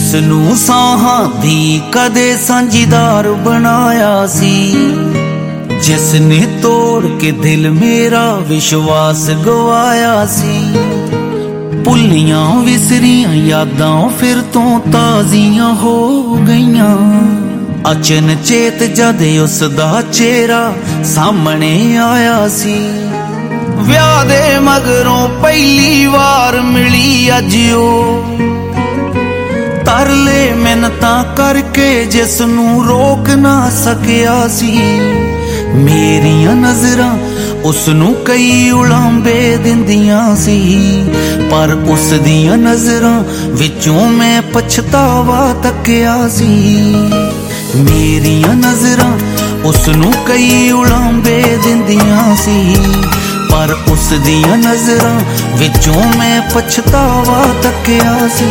जिसनू साहां दी कदे सांझीदार बनाया सी, जिसने तोड़ के दिल मेरा विश्वास गवाया सी। भुलियां विसरियां यादां फिर तो ताजियां हो गईयां, अचन चेत जद उसदा चेहरा सामने आया सी। विआह दे मगरों पहली वार मिली अज ओ, तरले मिन्नतां करके जिसनू रोक ना सकिया सी। मेरियां नजरां उसनू कई उलांबे दिंदियां सी, पर उस दियां नजरां विचों मैं पछतावा तकिया सी। मेरियां नजरां उसनू कई उलांबे दिंदियां सी, पर उस दियां नजरां विचों मैं पछतावा तकिया सी।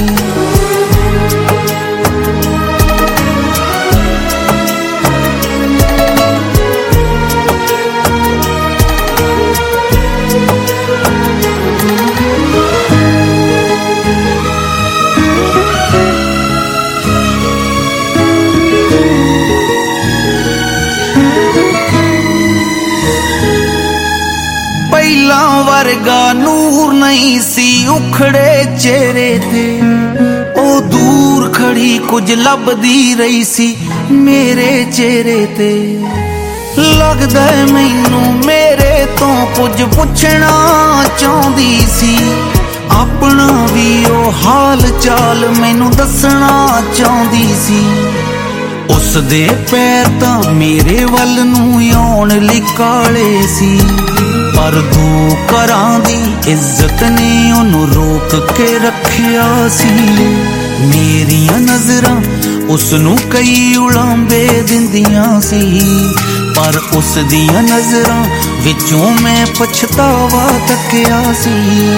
पहला वर्गा नूर नहीं सी उखड़े चेहरे ते, ओ दूर खड़ी कुछ लभदी रही सी मेरे चेहरे ते। लगदा मैनू मेरे तो कुछ पुछना चाहती सी, अपना भी ओ हाल चाल मैनू दसना चाहती सी। उस दे पैर तां मेरे वल नू आउण लई काले सी, पर दू घरां दी इज्जत ने ओनू रोक के रखिया सी। मेरियां नजरां उसनू कई उलांबे दिंदियां सी, पर उस दियां नजरां विचों मैं पछतावा तकिया सी।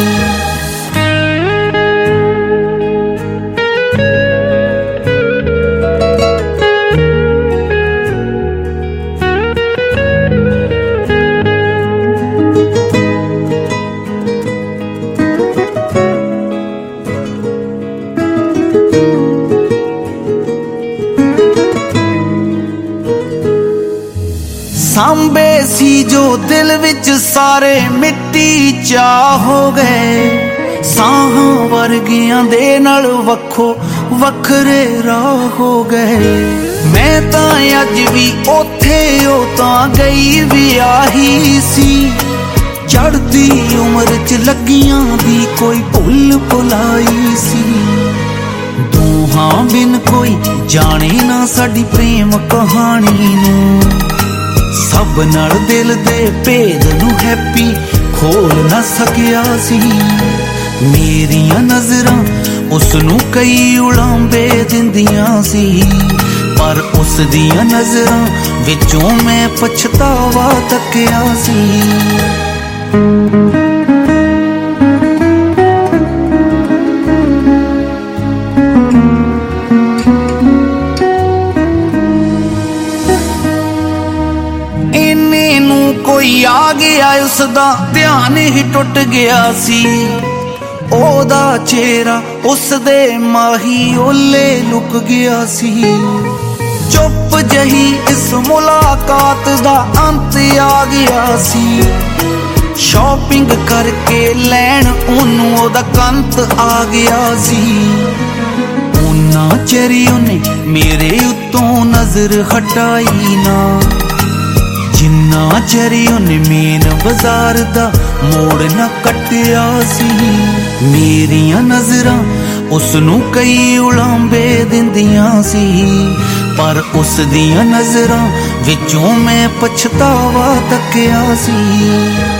सांबे सी जो दिल विच सारे मिट्टी चा हो गए, साहां वर्गियां दे नाल वखो वखरे राह हो गए। मैं तां अज भी ओथे ओ तां गई विआही सी, चढ़दी उम्र च लगियां दी कोई भुल भुलाई सी। दोहां बिन कोई जाने ना साडी प्रेम कहानी नूं, सब नाल दिल दे भेद नू हैप्पी खोल ना सकिया सी। मेरियां नजरां उसनू कई उलांबे दिंदियां सी, पर उस दियां नजरां विचों मैं पछतावा तकिया सी। कोई आ गया उसदा ध्यान ही टुट गया सी, ओदा चेहरा उसदे माही ओले लुक गया सी। चुप जही इस मुलाकात दा अंत आ गया सी, शॉपिंग करके लैन ओनू ओदा कंत आ गया सी। उन्ना चेरी ओने मेरे उत्तों नजर हटाई ना, जिन्ना चेरी ओने मेन बाजार दा मोड़ ना कटिया सी। मेरियां नजरां उसनू कई उलांबे दिंदियां सी, पर उस दियां नजरां विचों मैं पछतावा तकिया सी।